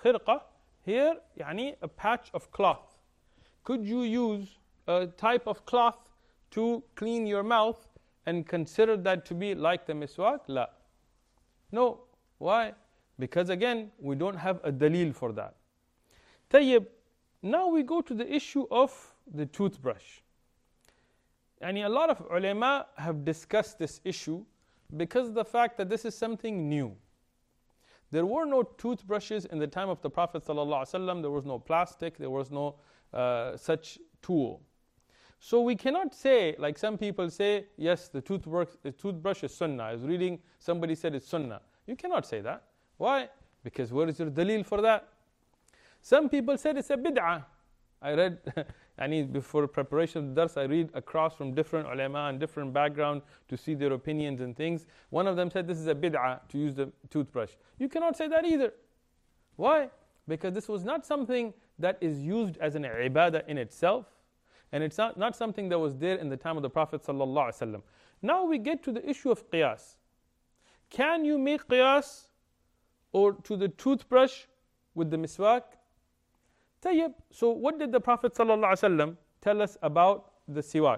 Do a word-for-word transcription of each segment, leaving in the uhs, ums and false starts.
khirqa, here, yani a patch of cloth. Could you use a type of cloth to clean your mouth and consider that to be like the miswak? La. No. Why? Because again, we don't have a dalil for that. Tayyib, now we go to the issue of the toothbrush. And a lot of ulama have discussed this issue because of the fact that this is something new. There were no toothbrushes in the time of the Prophet ﷺ. There was no plastic, there was no uh, such tool. So we cannot say, like some people say, yes, the toothbrush, the toothbrush is sunnah. I was reading, somebody said it's sunnah. You cannot say that. Why? Because where is your dalil for that? Some people said it's a bid'ah. I read, I need before preparation of the dars, I read across from different ulama and different background to see their opinions and things. One of them said this is a bid'ah to use the toothbrush. You cannot say that either. Why? Because this was not something that is used as an ibadah in itself, and it's not, not something that was there in the time of the Prophet ﷺ. Now we get to the issue of qiyas. Can you make qiyas or to the toothbrush with the miswak? Tayyib. So what did the Prophet ﷺ tell us about the siwak?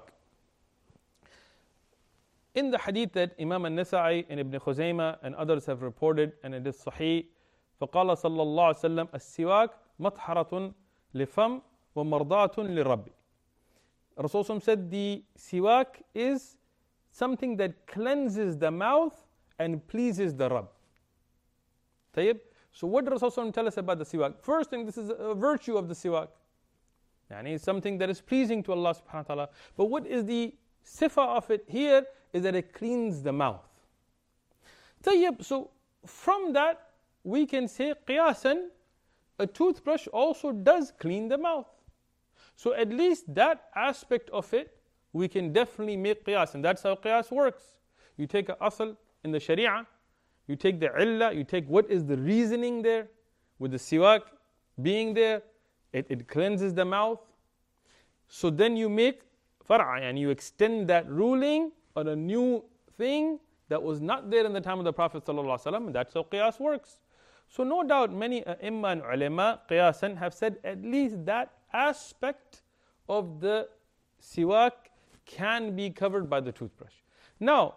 In the hadith that Imam al-Nasa'i and Ibn Khuzaymah and others have reported, and it is sahih, فَقَالَ صَلَّى اللَّهُ عَلَيْهِ وسلم السِّوَاكُ مَطْحَرَةٌ لِفَمْ وَمَرْضَاتٌ لِرَبِّ. Rasulullah said the siwak is something that cleanses the mouth and pleases the Rabb. Tayyib. So what did Rasulullah tell us about the siwak? First thing, this is a virtue of the siwak. Yani it's something that is pleasing to Allah subhanahu wa ta'ala. But what is the sifa of it here is that it cleans the mouth. Tayyib, so from that we can say qiyasan, a toothbrush also does clean the mouth. So at least that aspect of it, we can definitely make qiyas. And that's how qiyas works. You take an asl in the sharia, you take the illah, you take what is the reasoning there, with the siwak being there, it, it cleanses the mouth. So then you make far'a, and you extend that ruling on a new thing that was not there in the time of the Prophet ﷺ, and that's how qiyas works. So no doubt many a'imma and ulama qiyasan have said at least that aspect of the siwak can be covered by the toothbrush. Now,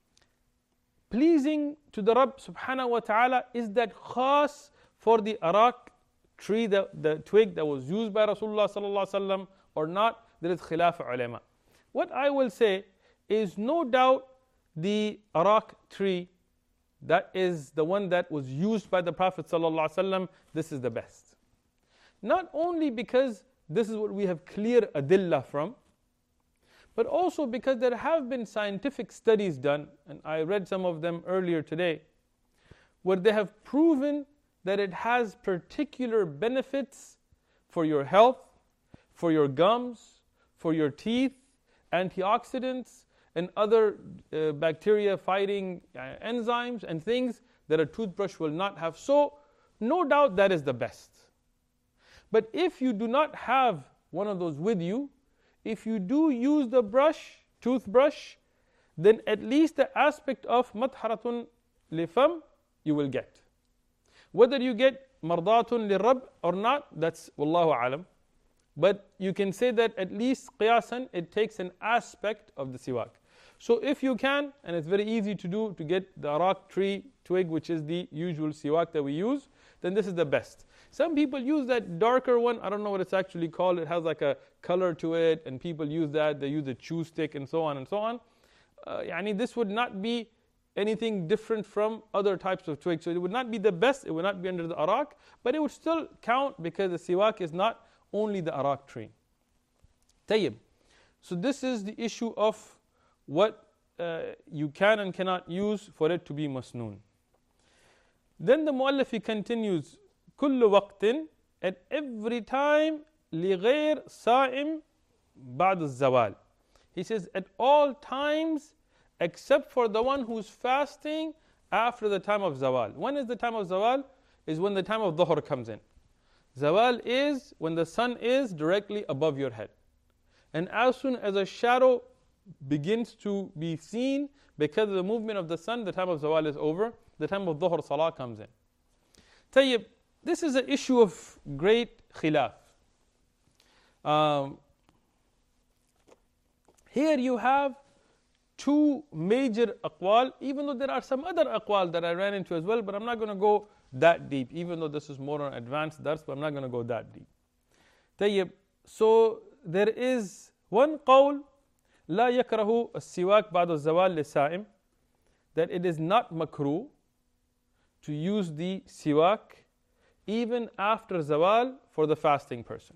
pleasing to the Rabb subhanahu wa ta'ala, is that khas for the arak tree, the, the twig that was used by Rasulullah sallallahu alaihi wasallam, or not? There is khilaf ulama. What I will say is no doubt the arak tree, that is the one that was used by the Prophet sallallahu alaihi wasallam, this is the best. Not only because this is what we have clear adillah from, but also because there have been scientific studies done, and I read some of them earlier today, where they have proven that it has particular benefits for your health, for your gums, for your teeth, antioxidants, and other uh, bacteria fighting uh, enzymes and things that a toothbrush will not have. So, no doubt that is the best. But if you do not have one of those with you, if you do use the brush, toothbrush, then at least the aspect of matharatun lifam you will get. Whether you get mardatun lirab or not, that's wallahu alam. But you can say that at least qiyasan, it takes an aspect of the siwak. So if you can, and it's very easy to do, to get the arak tree twig, which is the usual siwak that we use, then this is the best. Some people use that darker one, I don't know what it's actually called, it has like a color to it, and people use that, they use a chew stick and so on and so on. Uh, yani this would not be anything different from other types of twigs. So it would not be the best, it would not be under the arak, but it would still count because the siwak is not only the arak tree. Tayyib. So this is the issue of what uh, you can and cannot use for it to be masnoon. Then the muallif continues, كل وقت, at every time, لغير صائم بعد الزوال. He says at all times except for the one who's fasting after the time of zawal. When is the time of zawal? Is when the time of dhuhr comes in. Zawal is when the sun is directly above your head. And as soon as a shadow begins to be seen because of the movement of the sun, the time of zawal is over. The time of dhuhr salah comes in. Tayyib, this is an issue of great khilaf. Um, here you have two major aqwal, even though there are some other aqwal that I ran into as well, but I'm not going to go that deep, even though this is more on advanced dars, but I'm not going to go that deep. طيب, so there is one qawl, لا يكره السواك بعد الزوال للسائم, that it is not makruh to use the siwak even after zawal for the fasting person.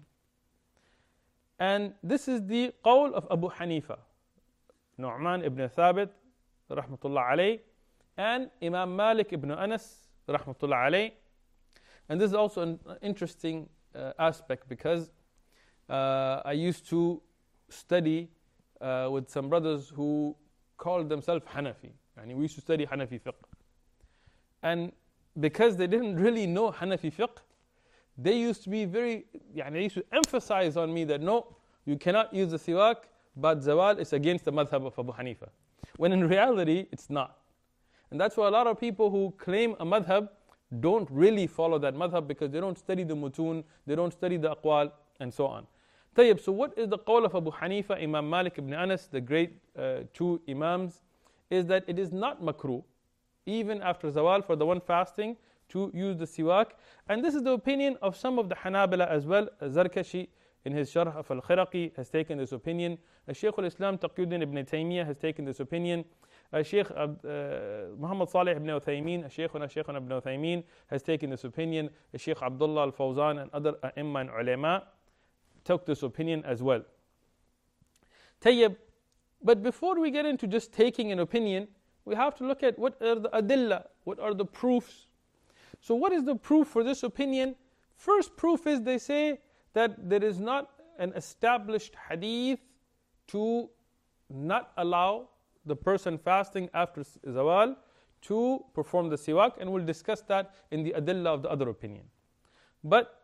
And this is the qawl of Abu Hanifa, Nu'man ibn Thabit, rahmatullah alayh, and Imam Malik ibn Anas, rahmatullah alayh. And this is also an interesting uh, aspect because uh, I used to study uh, with some brothers who called themselves Hanafi. And we used to study Hanafi fiqh. And because they didn't really know Hanafi fiqh, they used to be very, يعني, they used to emphasize on me that no, you cannot use the siwak, but zawal is against the madhab of Abu Hanifa. When in reality, it's not. And that's why a lot of people who claim a madhab don't really follow that madhab because they don't study the mutun, they don't study the aqwal, and so on. طيب, so what is the qawl of Abu Hanifa, Imam Malik ibn Anas, the great uh, two imams, is that it is not makruh, even after zawal for the one fasting, to use the siwak. And this is the opinion of some of the Hanabila as well. Zarkashi in his Sharh of Al-Khiraqi has taken this opinion. Shaykh al-Islam Taqiyuddin ibn Taymiyyah has taken this opinion. Shaykh uh, Muhammad Salih ibn Uthaymeen, Shaykhuna Shaykhuna ibn Uthaymeen has taken this opinion. Shaykh Abdullah al-Fawzan and other A'imma and Ulama took this opinion as well. Tayyib, but before we get into just taking an opinion, we have to look at what are the adilla, what are the proofs. So what is the proof for this opinion? First proof is they say that there is not an established hadith to not allow the person fasting after zawal to perform the siwak, and we'll discuss that in the adilla of the other opinion. But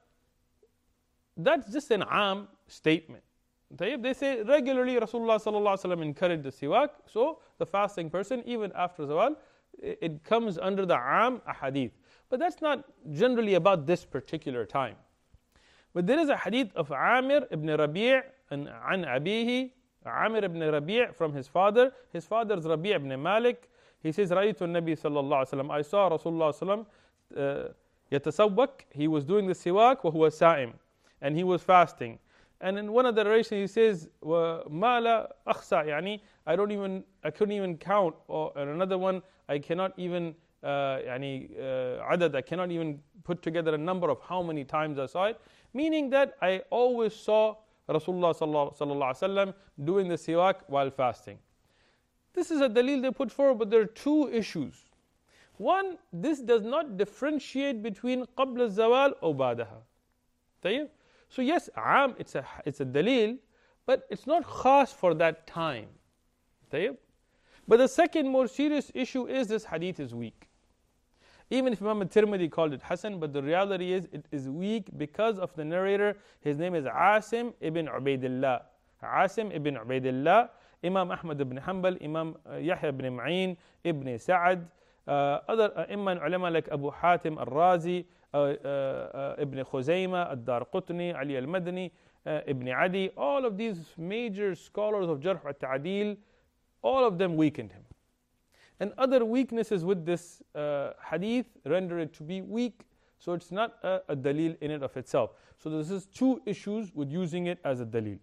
that's just an am statement. They say regularly Rasulullah sallallahu alaihi wasallam encouraged the siwak, so the fasting person even after zawal, it comes under the am ahadith. But that's not generally about this particular time. But there is a hadith of Amir ibn Rabi' and an abihi, Amir ibn Rabi' from his father. His father is Rabi' ibn Malik. He says, رأيت النبي صلى الله عليه وسلم, I saw Rasulullah sallallahu alaihi wasallam يتسوك, he was doing the siwak وهو سائم, and he was fasting. And in one of the narrations he says, وَمَا لَا أَخْسَى, يعني, I don't even, I couldn't even count. Or in another one, I cannot even, uh, يعني, uh, عدد, I cannot even put together a number of how many times I saw it. Meaning that I always saw Rasulullah sallallahu alaihi wasallam doing the siwak while fasting. This is a dalil they put forward, but there are two issues. One, this does not differentiate between قبل الزوال or بعدها. طيب? So yes, am, it's a, it's a dalil, but it's not khas for that time. طيب? But the second more serious issue is this hadith is weak. Even if Imam al-Tirmidhi called it Hasan, but the reality is it is weak because of the narrator. His name is Asim ibn Ubaidillah. Asim ibn Ubaidillah, Imam Ahmad ibn Hanbal, Imam Yahya ibn Ma'in, Ibn Sa'ad, uh, other uh, Imam ulama like Abu Hatim al-Razi, uh, uh, uh, Ibn Khuzayma, Ad-Darqutni, Ali al-Madni, uh, Ibn Adi, all of these major scholars of Jarh al-Ta'dil, all of them weakened him. And other weaknesses with this uh, hadith render it to be weak, so it's not a, a dalil in it of itself. So this is two issues with using it as a dalil.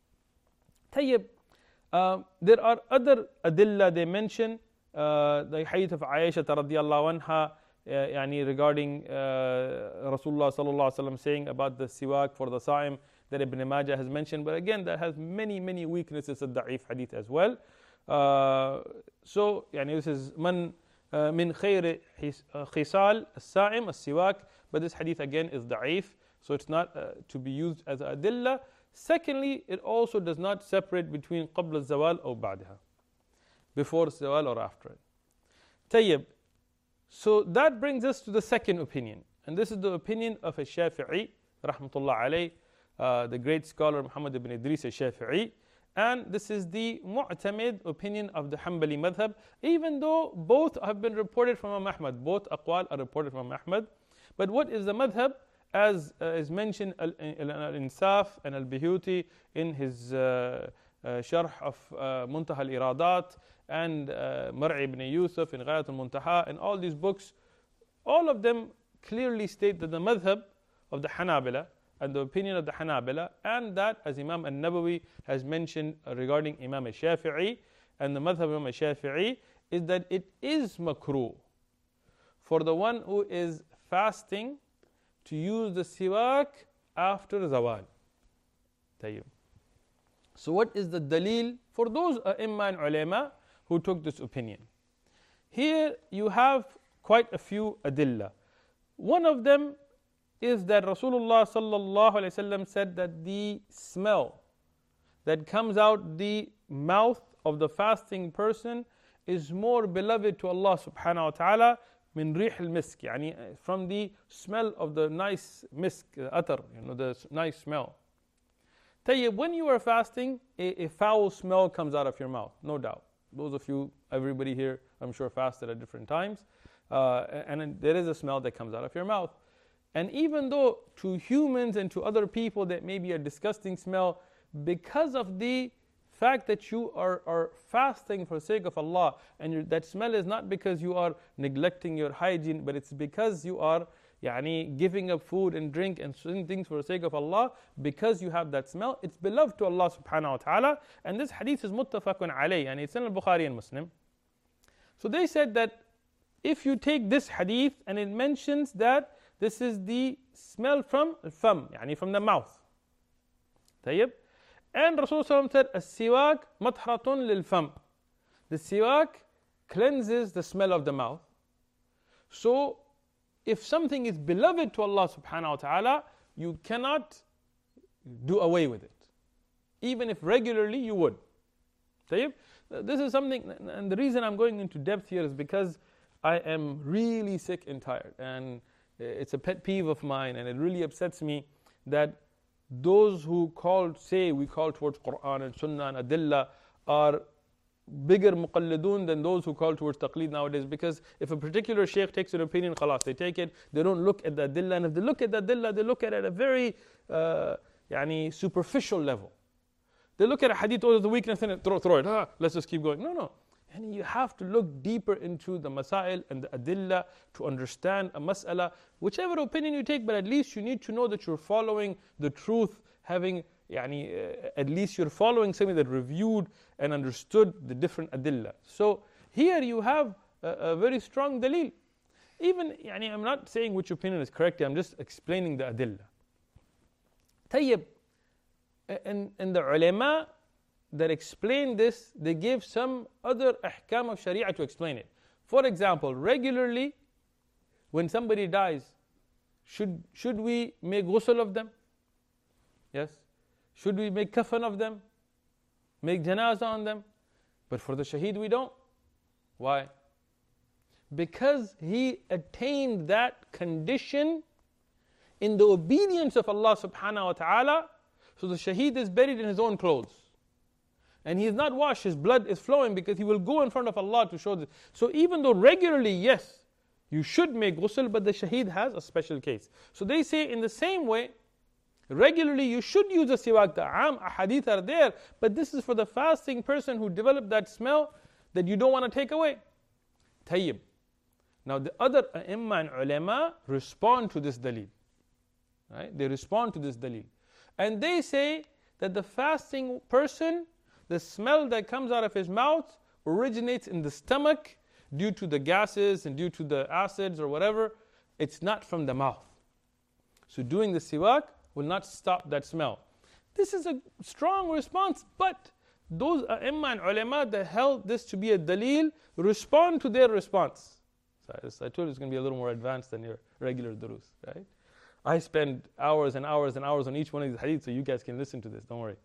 Tayyib, uh, there are other adilla they mention, uh, the hadith of Aisha radiyallahu anha, uh, yani regarding uh, Rasulullah sallallahu alaihi wasallam saying about the siwak for the sa'im that Ibn Majah has mentioned. But again, that has many, many weaknesses, a da'if hadith as well. Uh, so, يعني this is من uh, من خير خصال الصائم السواك, but this hadith again is da'if, so it's not uh, to be used as a adilla. Secondly, it also does not separate between قبل الزوال or بعدها, before zawal or after it. طيب, so that brings us to the second opinion, and this is the opinion of a Shafi'i rahmatullah alayh, uh, the great scholar Muhammad ibn Idris al-Shafi'i. And this is the mu'tamid opinion of the Hanbali madhab, even though both have been reported from Imam Ahmad. Both aqwal are reported from Imam Ahmad. But what is the madhab? As uh, is mentioned Al-Insaf and Al-Bihouti in his uh, uh, Sharh of uh, Muntaha Al-Iradat, and uh, Mar'i ibn Yusuf in Ghayat Al-Muntaha, and all these books, all of them clearly state that the madhab of the Hanabila and the opinion of the Hanabila, and that, as Imam Al-Nawawi has mentioned regarding Imam Al-Shafi'i and the madhab of Imam Al-Shafi'i, is that it is makruh for the one who is fasting to use the siwak after zawal. Tayyib. So what is the dalil for those a'imma and ulama who took this opinion? Here you have quite a few adillah. One of them is that Rasulullah sallallahu alaihi wasallam said that the smell that comes out the mouth of the fasting person is more beloved to Allah subhanahu wa ta'ala min rih al-misk, yani from the smell of the nice misk, atar, you know, the nice smell. Tayyib, when you are fasting, a, a foul smell comes out of your mouth, no doubt. Those of you, everybody here, I'm sure, fasted at different times. Uh, and there is a smell that comes out of your mouth. And even though to humans and to other people that may be a disgusting smell, because of the fact that you are, are fasting for the sake of Allah, and that smell is not because you are neglecting your hygiene, but it's because you are yani, giving up food and drink and certain things for the sake of Allah, because you have that smell, it's beloved to Allah subhanahu wa ta'ala. And this hadith is muttafaqun alayh, and it's in al-Bukhari and Muslim. So they said that if you take this hadith and it mentions that this is the smell from al-fam, yani from the mouth. Tayyib. And Rasulullah said, as-siwak matharatun lil-fam. The siwak cleanses the smell of the mouth. So, if something is beloved to Allah subhanahu wa ta'ala, you cannot do away with it. Even if regularly you would. Tayyib. This is something, and the reason I'm going into depth here is because I am really sick and tired. And it's a pet peeve of mine, and it really upsets me that those who call, say we call towards Quran and Sunnah and Adillah are bigger muqallidun than those who call towards taqleed nowadays. Because if a particular shaykh takes an opinion, khalas, they take it, they don't look at the Adillah. And if they look at the Adillah, they look at it at a very uh, yani superficial level. They look at a hadith, oh, there's a weakness in it, throw, throw it, ah, let's just keep going. No, no. And you have to look deeper into the masail and the adillah to understand a mas'ala. Whichever opinion you take, but at least you need to know that you're following the truth, having, yani, uh, at least you're following something that reviewed and understood the different adillah. So here you have a, a very strong dalil. Even, yani, I'm not saying which opinion is correct, I'm just explaining the adillah. Tayyib, and, and the ulama that explain this, they give some other ahkam of sharia to explain it. For example, regularly, when somebody dies, should, should we make ghusl of them? Yes. Should we make kafan of them? Make janazah on them? But for the shaheed we don't. Why? Because he attained that condition in the obedience of Allah subhanahu wa ta'ala. So the shaheed is buried in his own clothes. And he is not washed, his blood is flowing because he will go in front of Allah to show this. So even though regularly, yes, you should make ghusl, but the shaheed has a special case. So they say in the same way, regularly you should use a siwak. The am ahadith are there, but this is for the fasting person who developed that smell that you don't want to take away. Tayyib. Now the other a'imma and ulama respond to this dalil. Right? They respond to this dalil. And they say that the fasting person, the smell that comes out of his mouth originates in the stomach due to the gases and due to the acids or whatever. It's not from the mouth. So doing the siwak will not stop that smell. This is a strong response, but those a'imma and ulama that held this to be a dalil respond to their response. So I told you it's going to be a little more advanced than your regular durus, right? I spend hours and hours and hours on each one of these hadiths, so you guys can listen to this, don't worry.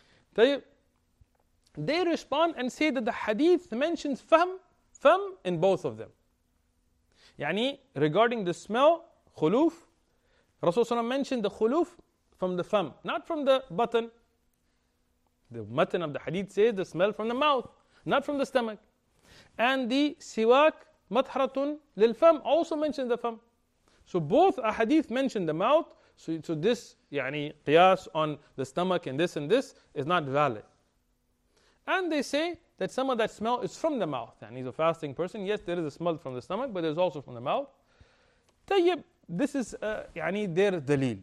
They respond and say that the hadith mentions fam, fam in both of them. Yani, regarding the smell, khuluf, Rasulullah mentioned the khuluf from the fam, not from the button. The matan of the hadith says the smell from the mouth, not from the stomach. And the siwak, matharatun lil fam, also mentions the fam. So both ahadith mention the mouth. So, so this yani qiyas on the stomach and this and this is not valid. And they say that some of that smell is from the mouth. And he's a fasting person. Yes, there is a smell from the stomach, but there's also from the mouth. Tayyib, this is uh, yani their dalil.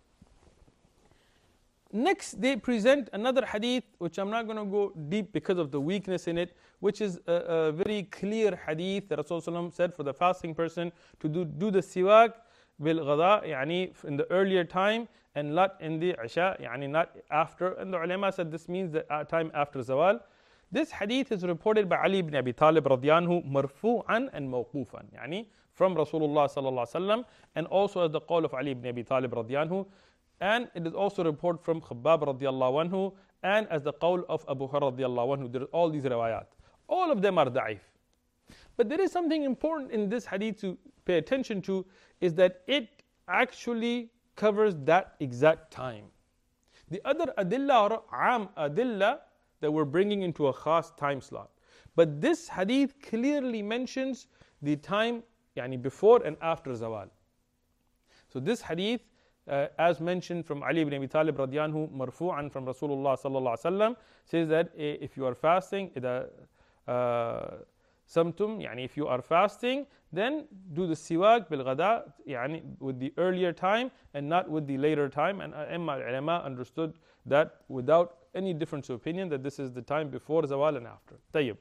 Next, they present another hadith, which I'm not going to go deep because of the weakness in it, which is a, a very clear hadith that Rasulullah said for the fasting person to do, do the siwak bil ghada, yani in the earlier time, and not in the isha, yani not after. And the ulama said this means the time after zawal. This hadith is reported by Ali ibn Abi Talib radiyallahu marfu'an and mawqufan, yani from Rasulullah sallallahu alaihi wasallam, and also as the qawl of Ali ibn Abi Talib radiyallahu. And it is also reported from Khabbab radiallahu anhu, and as the qawl of Abu Hurairah radiallahu anhu. There are all these riwayat. All of them are da'if. But there is something important in this hadith to pay attention to, is that it actually covers that exact time. The other adillah are am adillah that we're bringing into a khas time slot. But this hadith clearly mentions the time yani before and after zawal. So this hadith, Uh, as mentioned from Ali ibn Abi Talib radiyallahu marfu'an from Rasulullah sallallahu alaihi wasallam, says that if you are fasting, إذا samtum, yani if you are fasting, then do the siwak bil ghada, yani with the earlier time and not with the later time. And Imam al-ulama understood that without any difference of opinion, that this is the time before zawal and after. Tayyib.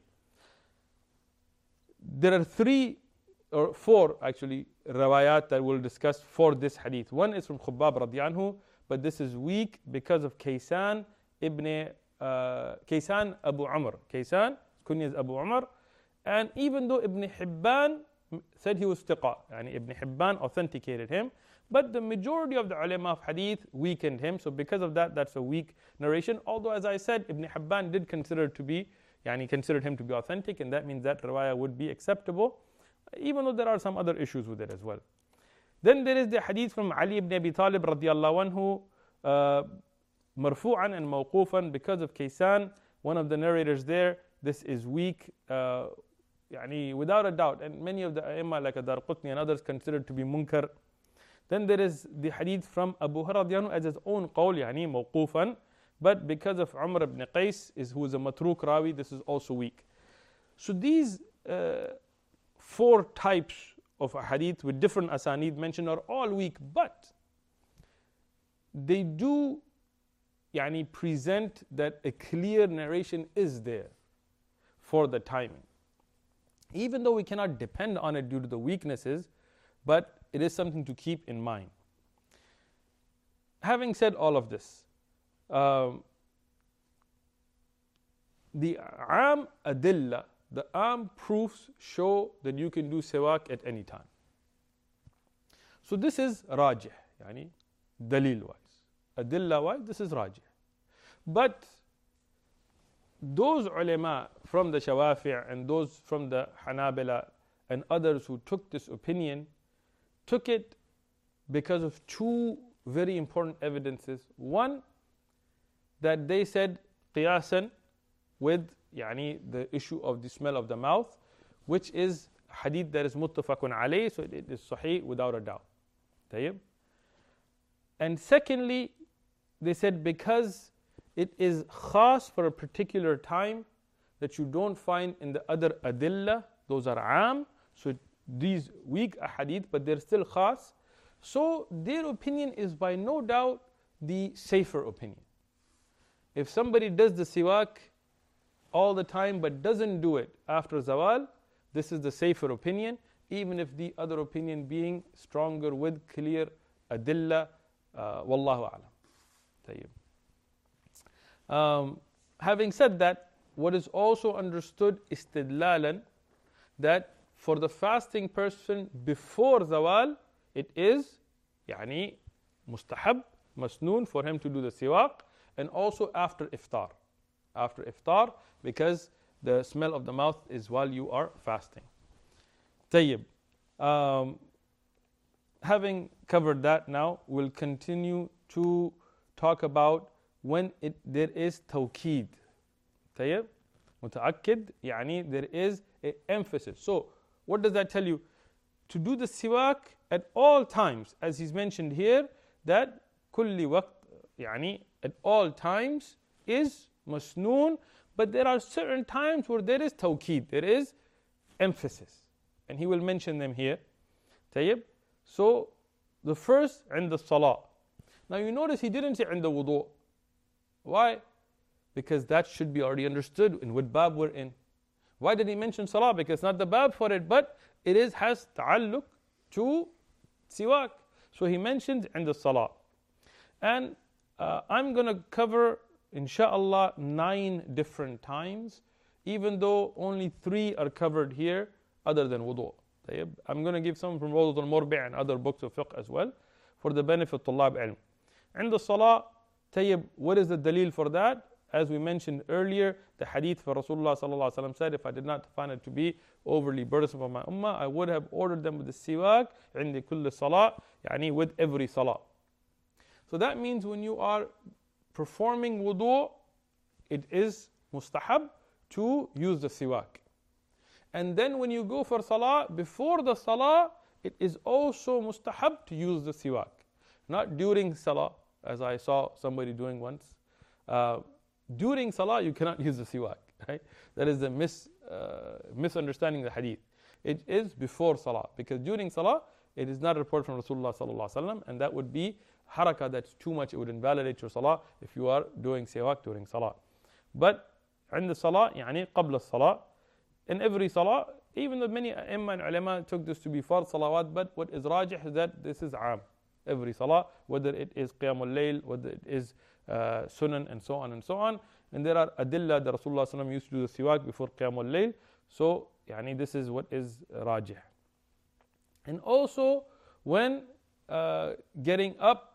There are three or four actually rawayat that we'll discuss for this hadith. One is from Khubbab radiyallahu, but this is weak because of Kaysan ibn uh, Kaysan Abu Umar. Kaysan, kunya is Abu Umar, and even though Ibn Hibban said he was thiqa, yani Ibn Hibban authenticated him, but the majority of the ulama of hadith weakened him. So because of that, that's a weak narration. Although, as I said, Ibn Hibban did consider to be, yani considered him to be authentic, and that means that riwayah would be acceptable, even though there are some other issues with it as well. Then there is the hadith from Ali ibn Abi Talib radiyallahu anhu, uh, marfu'an and mawqufan, because of Kaysan, one of the narrators there. This is weak, uh, yani without a doubt, and many of the A'immah like Ad-Darqutni and others considered to be munkar. Then there is the hadith from Abu Hurairah radiyallahu anhu as his own qawl, yani mawqufan, but because of Umar ibn Qais, is who is a matruk rawi, this is also weak. So these uh, four types of a hadith with different asanid mentioned are all weak, but they do yani present that a clear narration is there for the timing. Even though we cannot depend on it due to the weaknesses, but it is something to keep in mind. Having said all of this, um, the am adillah, the am proofs show that you can do siwak at any time. So this is rajih, yani dalil wise. Adillah wise, this is rajih. But those ulama from the Shawafi' and those from the Hanabila and others who took this opinion, took it because of two very important evidences. One, that they said qiyasan with yani the issue of the smell of the mouth, which is hadith that is muttafaqun alayh, so it is sahih without a doubt. Tayyib. And secondly, they said because it is khas for a particular time that you don't find in the other adillah, those are am, so these weak ahadith, but they're still khas. So their opinion is by no doubt the safer opinion. If somebody does the siwak all the time but doesn't do it after zawal, this is the safer opinion, even if the other opinion being stronger with clear adillah. Uh, wallahu a'lam. Tayyib. Um, having said that, what is also understood istidlalan, that for the fasting person before zawal, it is yani mustahab, masnoon for him to do the siwak, and also after iftar. After iftar, because the smell of the mouth is while you are fasting. Tayyib. Um, having covered that now, we'll continue to talk about when it, there is tawqeed. Tayyib. Muta'akkid, yani there is an emphasis. So, what does that tell you? To do the siwak at all times, as he's mentioned here, that kulli waqt, yani at all times is masnoon, but there are certain times where there is tawqeed, there is emphasis. And he will mention them here. Tayyib. So the first, عند الصلاة. Now you notice he didn't say عند wudu. Why? Because that should be already understood in what bab we're in. Why did he mention salah? Because it's not the bab for it, but it is has ta'alluq to siwak. So he mentioned عند الصلاة. And uh, I'm going to cover, inshaAllah, nine different times, even though only three are covered here other than wudu. I'm going to give some from Rawdat al-Murbi' and other books of fiqh as well for the benefit of Tullab ilm. عند الصلاة, tayyib, what is the dalil for that? As we mentioned earlier, the hadith for Rasulullah sallallahu alaihi wasallam said, if I did not find it to be overly burdensome for my ummah, I would have ordered them with the siwak عند كل صلاة, yani with every salah. So that means when you are performing wudu, it is mustahab to use the siwak. And then when you go for salah, before the salah, it is also mustahab to use the siwak. Not during salah, as I saw somebody doing once. Uh, during salah, you cannot use the siwak. Right? That is the mis, uh, misunderstanding the hadith. It is before salah, because during salah, it is not reported from Rasulullah sallallahu alaihi wasallam, and that would be harakah that's too much. It would invalidate your salah if you are doing siwak during salah. But عند salah, يعني قبل الصلاة, in every salah, even though many imam and ulama took this to be fard salawat, but what is rajih is that this is aam. Every salah, whether it is qiyamul layl, whether it is uh, sunan, and so on and so on. And there are adillah that Rasulullah sallallahu alaihi wasallam used to do the siwak before qiyamul layl. So, yani this is what is rajih. And also, when uh, getting up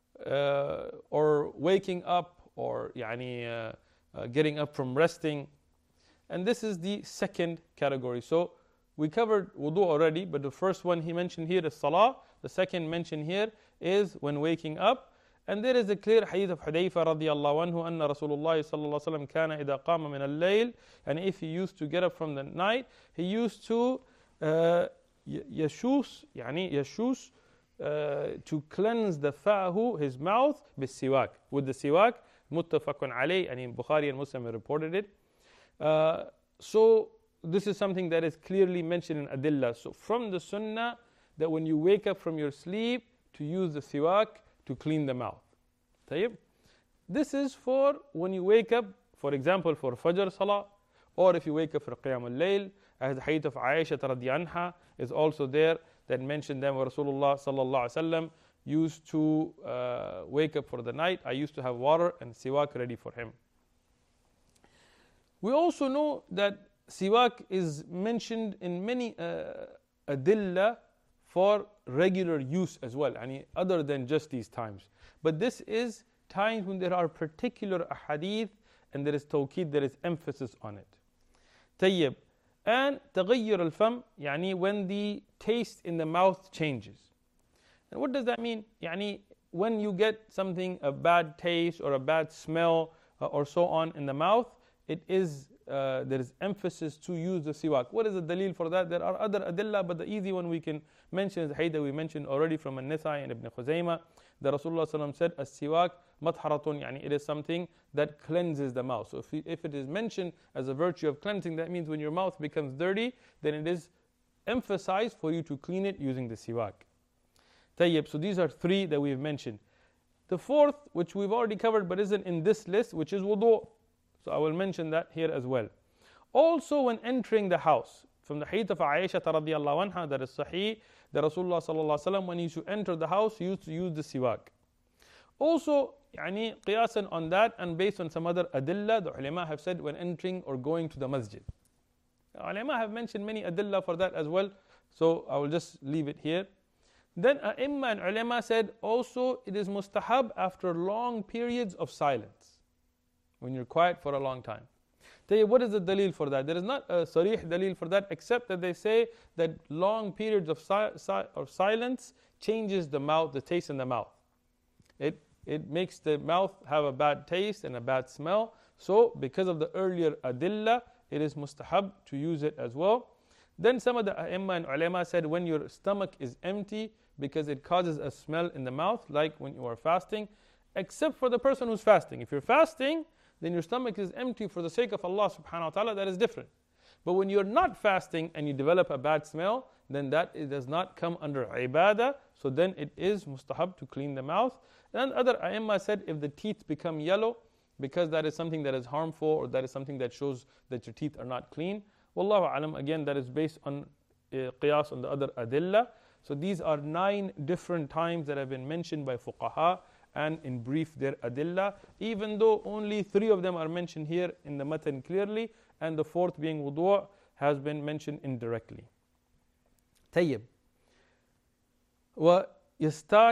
uh, or waking up, or yani uh, uh, getting up from resting. And this is the second category. So we covered wudu already, but the first one he mentioned here is salah. The second mentioned here is when waking up. And there is a clear hadith of Hudayfa radiallahu anhu, أن رسول الله صلى الله عليه وسلم كان إذا قام من الليل. And if he used to get up from the night, he used to uh, yashus, يعني yashus, uh, to cleanse the fa'hu, his mouth, بالسواك, with the siwak. متفق عليه, and in Bukhari and Muslim reported it. Uh, so this is something that is clearly mentioned in adillah. So from the sunnah, that when you wake up from your sleep, to use the siwak to clean the mouth. Tayyib. This is for when you wake up, for example, for Fajr Salah, or if you wake up for Qiyam al-Layl, as the hadith of Aisha radhiyallahu anha is also there, that mentioned them where Rasulullah sallallahu alaihi wasallam used to uh, wake up for the night. I used to have water and siwak ready for him. We also know that siwak is mentioned in many uh, adillah for regular use as well, yani other than just these times. But this is times when there are particular ahadith and there is tawqeed, there is emphasis on it. Tayyib. And تغير الفم, yani when the taste in the mouth changes. And what does that mean? Yani when you get something, a bad taste or a bad smell uh, or so on in the mouth, it is uh, there is emphasis to use the siwak. What is the dalil for that? There are other adillah, but the easy one we can mention is the hadith we mentioned already from An-Nisai and Ibn Khuzaymah. The Rasulullah sallallahu said, "As-siwak matharatun," yani it is something that cleanses the mouth. So if, if it is mentioned as a virtue of cleansing, that means when your mouth becomes dirty, then it is emphasized for you to clean it using the siwak. Tayyib. So these are three that we have mentioned. The fourth, which we've already covered but isn't in this list, which is wudu. So I will mention that here as well. Also when entering the house, from the hadith of Aisha radhiyallahu anha, that is sahih, that Rasulullah sallallahu alaihi wasallam, when he used to enter the house, he used to use the siwak. Also, yani qiyasan on that and based on some other adillah, the ulama have said when entering or going to the masjid. The ulama have mentioned many adillah for that as well, so I will just leave it here. Then A'imma and ulama said also it is mustahab after long periods of silence, when you're quiet for a long time. Tell you, what is the dalil for that? There is not a sarih dalil for that, except that they say that long periods of, si- si- of silence changes the mouth, the taste in the mouth. It it makes the mouth have a bad taste and a bad smell. So because of the earlier adillah, it is mustahab to use it as well. Then some of the A'imma and Ulema said when your stomach is empty because it causes a smell in the mouth, like when you are fasting, except for the person who's fasting. If you're fasting, then your stomach is empty for the sake of Allah subhanahu wa ta'ala, that is different. But when you're not fasting and you develop a bad smell, then that it does not come under ibadah, so then it is mustahab to clean the mouth. And other A'imma said if the teeth become yellow, because that is something that is harmful or that is something that shows that your teeth are not clean. Wallahu alam, again that is based on uh, qiyas on the other adillah. So these are nine different times that have been mentioned by fuqaha, and in brief their adillah, even though only three of them are mentioned here in the matan clearly, and the fourth being wudu' has been mentioned indirectly. طيب ويستاك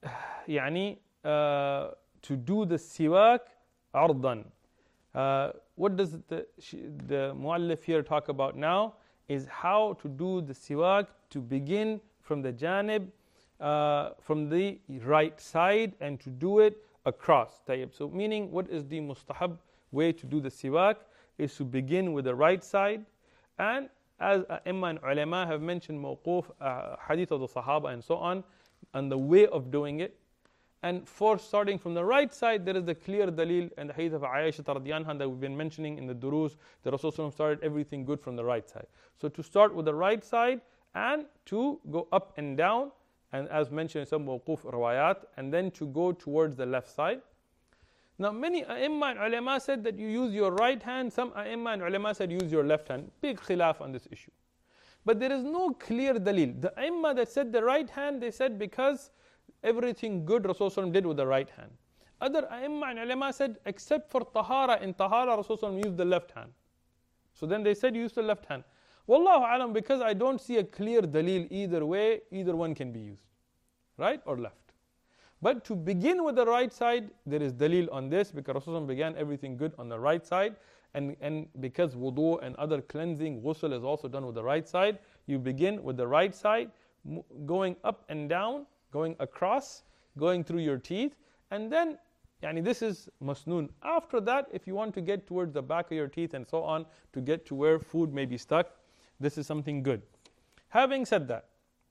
يعني uh, to do the siwak ardan. Uh, what does the, the muallif here talk about now is how to do the siwak, to begin from the janib, uh, from the right side, and to do it across. طيب. So meaning, what is the mustahab way to do the siwak is to begin with the right side, and as A'imma and Ulema have mentioned mawquf, uh, hadith of the Sahaba and so on, and the way of doing it. And for starting from the right side, there is the clear dalil and the hadith of Aisha radhiyallahu anha that we've been mentioning in the durus, that Rasulullah started everything good from the right side. So to start with the right side and to go up and down, and as mentioned in some mawquf riwayat, and then to go towards the left side. Now many A'imma and Ulema said that you use your right hand, some A'imma and Ulema said use your left hand. Big khilaf on this issue. But there is no clear dalil. The A'imma that said the right hand, they said because everything good Rasulullah did with the right hand. Other A'imma and Ulema said except for Tahara, in Tahara Rasulullah used the left hand. So then they said use the left hand. Wallahu alam, because I don't see a clear dalil either way, either one can be used. Right or left. But to begin with the right side, there is dalil on this, because Rasulullah began everything good on the right side, and, and because wudu and other cleansing, ghusl is also done with the right side, you begin with the right side, going up and down, going across, going through your teeth, and then, yani this is masnoon. After that, if you want to get towards the back of your teeth and so on, to get to where food may be stuck, this is something good. Having said that,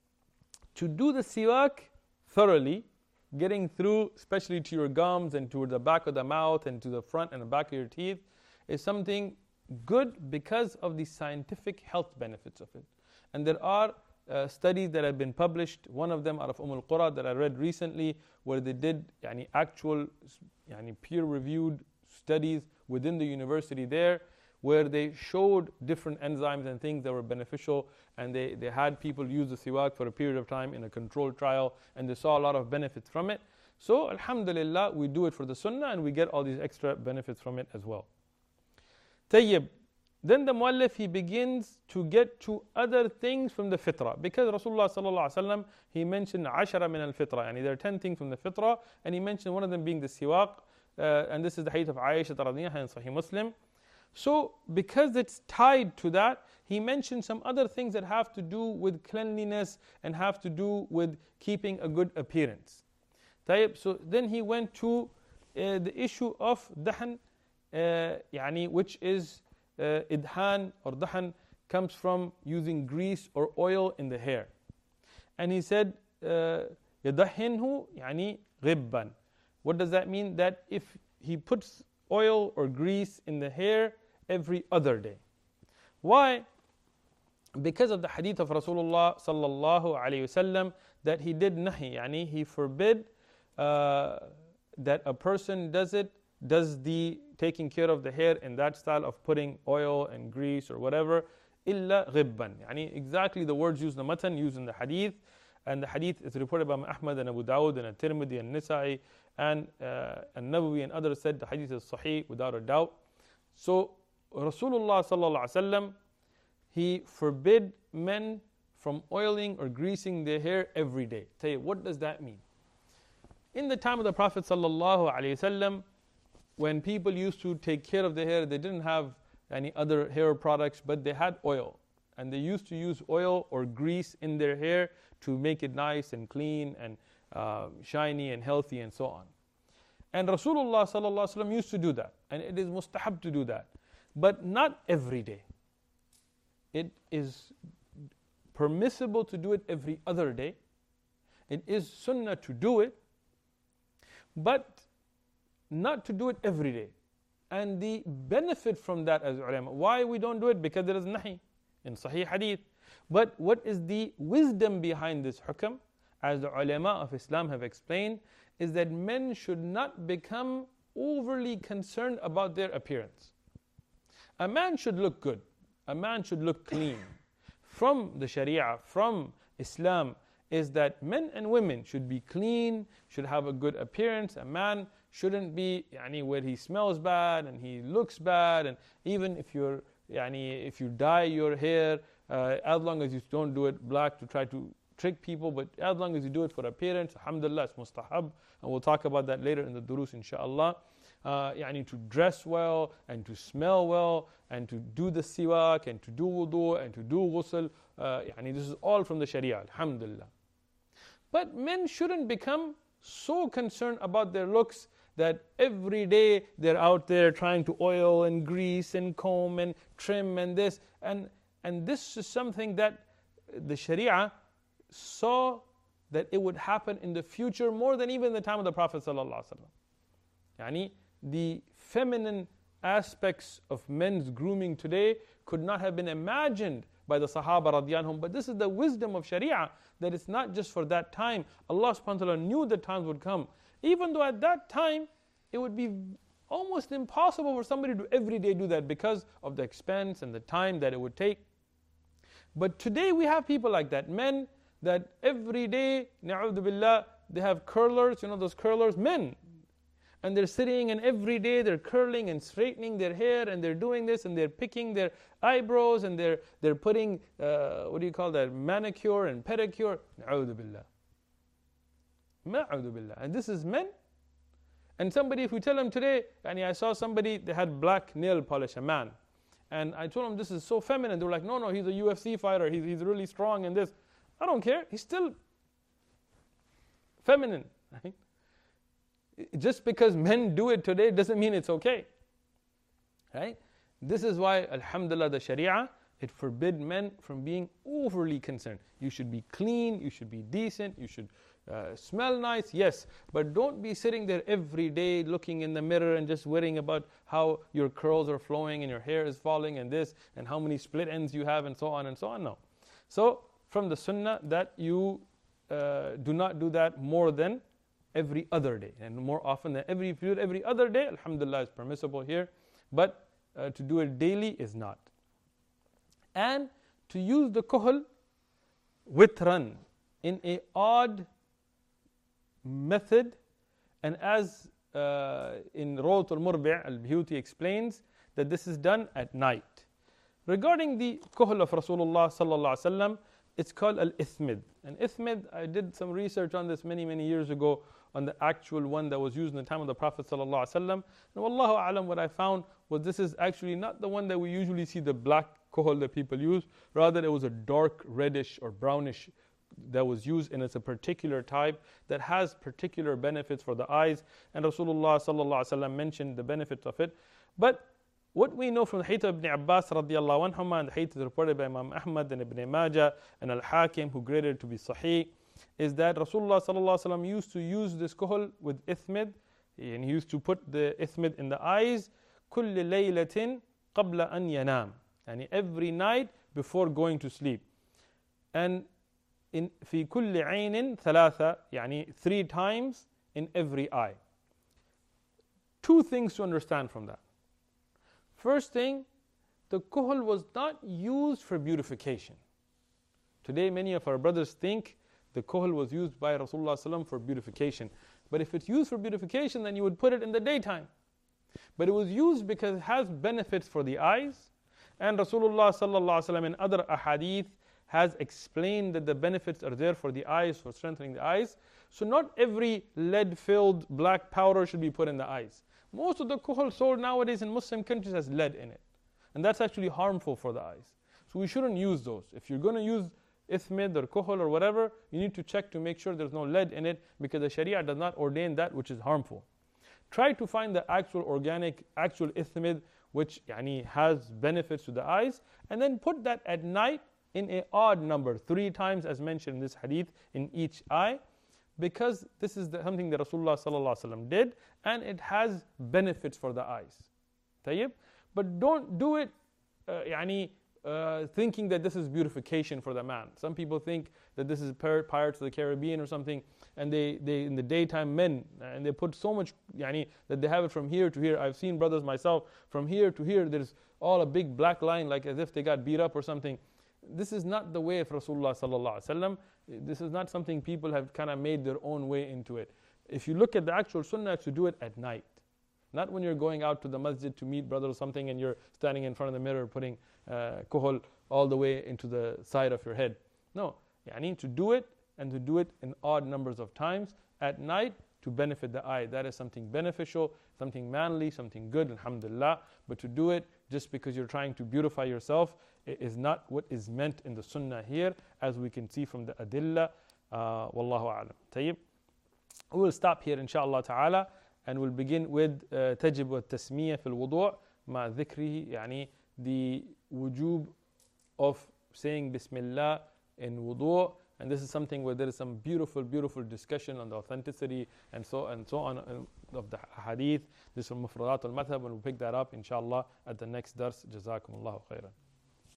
to do the siwak thoroughly, getting through, especially to your gums and to the back of the mouth and to the front and the back of your teeth, is something good because of the scientific health benefits of it. And there are uh, studies that have been published, one of them out of Umm al-Qura that I read recently, where they did yani, actual yani, peer-reviewed studies within the university there, where they showed different enzymes and things that were beneficial, and they, they had people use the siwak for a period of time in a controlled trial, and they saw a lot of benefits from it. So alhamdulillah, we do it for the sunnah, and we get all these extra benefits from it as well. Tayyib. Then the muallif, he begins to get to other things from the fitrah, because Rasulullah sallallahu alaihi wasallam, he mentioned ashara min al-fitrah, and there are ten things from the fitrah, and he mentioned one of them being the siwak, uh, and this is the hadith of Aisha radhiyallahu anha in Sahih Muslim. So, because it's tied to that, he mentioned some other things that have to do with cleanliness and have to do with keeping a good appearance. So then he went to uh, the issue of dahan, uh, yani, which is uh, idhan or dahan, comes from using grease or oil in the hair. And he said, يَدَحِنْهُ يعني غِبًّا. What does that mean? That if he puts oil or grease in the hair every other day. Why? Because of the hadith of Rasulullah sallallahu alayhi wasallam that he did nahi, yani he forbid uh, that a person does it, does the taking care of the hair in that style of putting oil and grease or whatever, illa ghibban. Yani exactly the words used in the matan, used in the hadith, and the hadith is reported by Ahmad and Abu Dawud and At-Tirmidhi and Nisa'i and uh, An-Nawawi and others said the hadith is sahih without a doubt. So Rasulullah sallallahu alaihi wasallam, he forbid men from oiling or greasing their hair every day. Tell you, what does that mean? In the time of the Prophet sallallahu alaihi wasallam, when people used to take care of their hair, they didn't have any other hair products, but they had oil, and they used to use oil or grease in their hair to make it nice and clean and uh, shiny and healthy and so on. And Rasulullah sallallahu alaihi wasallam used to do that, and it is mustahab to do that, but not every day. It is permissible to do it every other day. It is sunnah to do it, but not to do it every day. And the benefit from that as ulama, why we don't do it? Because there is nahi in Sahih Hadith. But what is the wisdom behind this hukam? As the ulama of Islam have explained, is that men should not become overly concerned about their appearance. A man should look good. A man should look clean. From the Sharia, from Islam, is that men and women should be clean, should have a good appearance. A man shouldn't be yani, where he smells bad and he looks bad. And even if you're yani, if you dye your hair, uh, as long as you don't do it black to try to trick people, but as long as you do it for appearance, alhamdulillah, it's mustahab. And we'll talk about that later in the durus, inshaAllah. Uh, yani to dress well and to smell well and to do the siwak and to do wudu and to do ghusl. Uh, yani this is all from the Sharia, alhamdulillah. But men shouldn't become so concerned about their looks that every day they're out there trying to oil and grease and comb and trim and this. And, and this is something that the Sharia saw that it would happen in the future more than even the time of the Prophet ﷺ. Yani, the feminine aspects of men's grooming today could not have been imagined by the Sahaba radiyallahu anhum. But this is the wisdom of Sharia, that it's not just for that time. Allah subhanahu wa ta'ala knew the times would come. Even though at that time, it would be almost impossible for somebody to every day do that because of the expense and the time that it would take. But today we have people like that, men that every day, na'udhu billah, they have curlers, you know those curlers, men. And they're sitting and every day they're curling and straightening their hair and they're doing this and they're picking their eyebrows and they're they're putting, uh, what do you call that, manicure and pedicure. Na'udhu billah. Na'udhu billah. And this is men. And somebody, if we tell them today, and I saw somebody, they had black nail polish, a man. And I told them this is so feminine. They were like, no, no, he's a U F C fighter. He's, he's really strong and this. I don't care. He's still feminine. Right? Just because men do it today doesn't mean it's okay. Right? This is why, alhamdulillah, the Sharia, it forbid men from being overly concerned. You should be clean, you should be decent, you should uh, smell nice, yes. But don't be sitting there every day looking in the mirror and just worrying about how your curls are flowing and your hair is falling and this and how many split ends you have and so on and so on. No. So, from the sunnah that you uh, do not do that more than every other day, and more often than every, if you do it every other day, alhamdulillah, is permissible here, but uh, to do it daily is not. And to use the kuhl witran in a odd method, and as uh, in Rawat al-Murbi' al-Biyuti explains, that this is done at night. Regarding the kuhl of Rasulullah sallallahu alaihi wasallam, it's called al-ithmid. And ithmid, I did some research on this many, many years ago, on the actual one that was used in the time of the Prophet sallallahu alaihi wasallam. And wallahu a'lam, what I found was this is actually not the one that we usually see, the black kuhl that people use. Rather, it was a dark reddish or brownish that was used, and it's a particular type that has particular benefits for the eyes. And Rasulullah sallallahu alaihi wasallam mentioned the benefits of it. But what we know from the hadith of Ibn Abbas radiallahu anhuma, and the hadith reported by Imam Ahmad and Ibn Majah and Al-Hakim, who graded it to be sahih, is that Rasulullah sallallahu alaihi wasallam used to use this kuhl with ithmid, and he used to put the ithmid in the eyes, كل ليلة قبل أن ينام, and every night before going to sleep. And in في كل عين ثلاثة, يعني three times in every eye. Two things to understand from that. First thing, the kuhl was not used for beautification. Today many of our brothers think the kuhl was used by Rasulullah sallallahu alaihi wasallam for beautification. But if it's used for beautification, then you would put it in the daytime. But it was used because it has benefits for the eyes. And Rasulullah sallallahu alaihi wasallam in other ahadith has explained that the benefits are there for the eyes, for strengthening the eyes. So not every lead-filled black powder should be put in the eyes. Most of the kuhl sold nowadays in Muslim countries has lead in it. And that's actually harmful for the eyes. So we shouldn't use those. If you're going to use ithmid or kuhl or whatever, you need to check to make sure there's no lead in it, because the Sharia does not ordain that which is harmful. Try to find the actual organic, actual ithmid which yani, has benefits to the eyes, and then put that at night in a odd number, three times as mentioned in this hadith in each eye, because this is the, something that Rasulullah sallallahu alaihi wasallam did, and it has benefits for the eyes. Tayyib? But don't do it uh, yani, uh, thinking that this is beautification for the man. Some people think that this is Pirates of the Caribbean or something, and they, they in the daytime men, and they put so much yani, that they have it from here to here. I've seen brothers myself, from here to here, there's all a big black line, like as if they got beat up or something. This is not the way of Rasulullah sallallahu alaihi wasallam. This is not something people have kind of made their own way into it. If you look at the actual sunnah, to do it at night. Not when you're going out to the masjid to meet brothers or something and you're standing in front of the mirror putting uh, kuhul all the way into the side of your head. No, I need to do it, and to do it in odd numbers of times at night to benefit the eye. That is something beneficial, something manly, something good, alhamdulillah. But to do it just because you're trying to beautify yourself, it is not what is meant in the sunnah here, as we can see from the adillah. Uh, Wallahu a'lam. Tayyib. We will stop here inshallah ta'ala, and we'll begin with تجب والتسمية في الوضوء مع ذكره, يعني the wujub of saying Bismillah in wudu'. And this is something where there is some beautiful, beautiful discussion on the authenticity and so and so on of the hadith. This is from Mufradat al-Madhab, and we'll pick that up inshallah at the next dars. Jazakumullahu khairan.